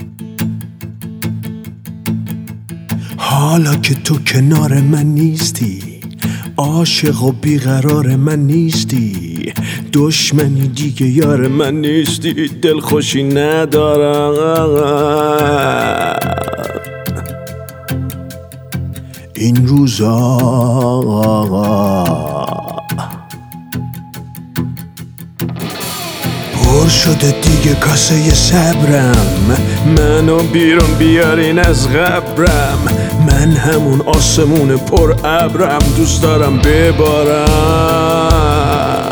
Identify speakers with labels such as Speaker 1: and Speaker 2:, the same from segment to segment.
Speaker 1: حالا که تو کنار من نیستی، عاشق و بیقرار من نیستی، دشمنی دیگه یار من نیستی، دلخوشی ندارم این روزا. پر شده دیگه کاسه صبرم، منو بیرون بیارین از قبرم. من همون آسمون پر ابرم، دوست دارم ببارم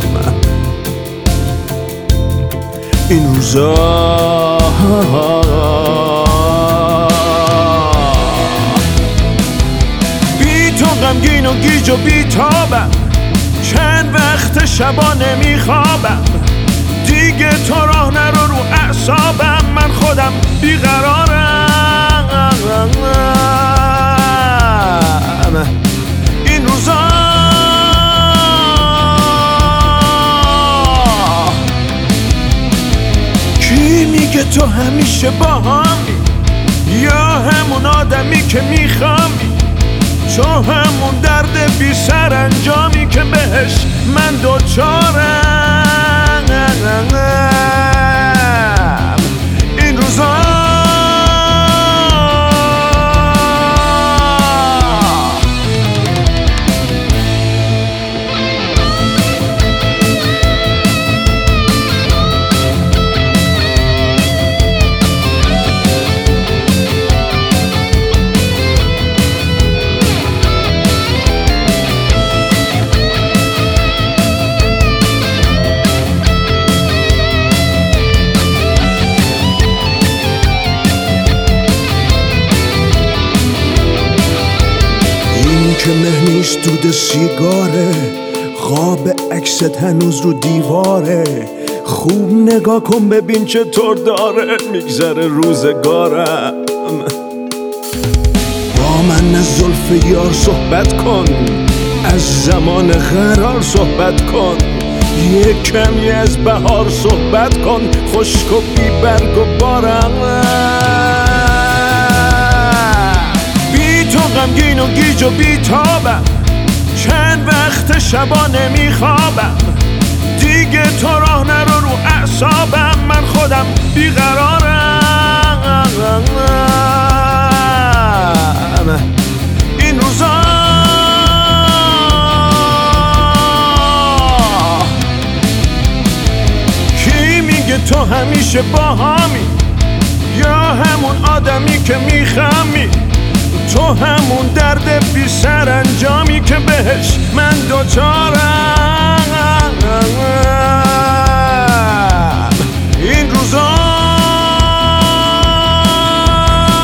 Speaker 1: این روزا. بی تو غمگین و گیج و بی تابم، چند وقت شبا نمیخوابم، دیگه تو راه نرو رو اعصابم، من خودم بیقرارم این روزا. کی میگه تو همیشه با همی، یا همون آدمی که میخوامی، تو همون درد بی سرانجامی که بهش من دوچارم این روزا. که مهنیست دود سیگاره، خواب عکست هنوز رو دیواره، خوب نگاه کن ببین چطور داره میگذره روزگارم. با من از زلف یار صحبت کن، از زمان قرار صحبت کن، یه کمی از بهار صحبت کن، خشک و بی برگ و بارم. تو غمگین و گیج و بی تابم، چند وقت شبا نمیخوابم، دیگه تو راه نرو رو اعصابم، من خودم بیقرارم این روزا. کی میگه تو همیشه با همی، یا همون آدمی که میخمی، تو همون درد بی سرانجامی که بهش من دوچارم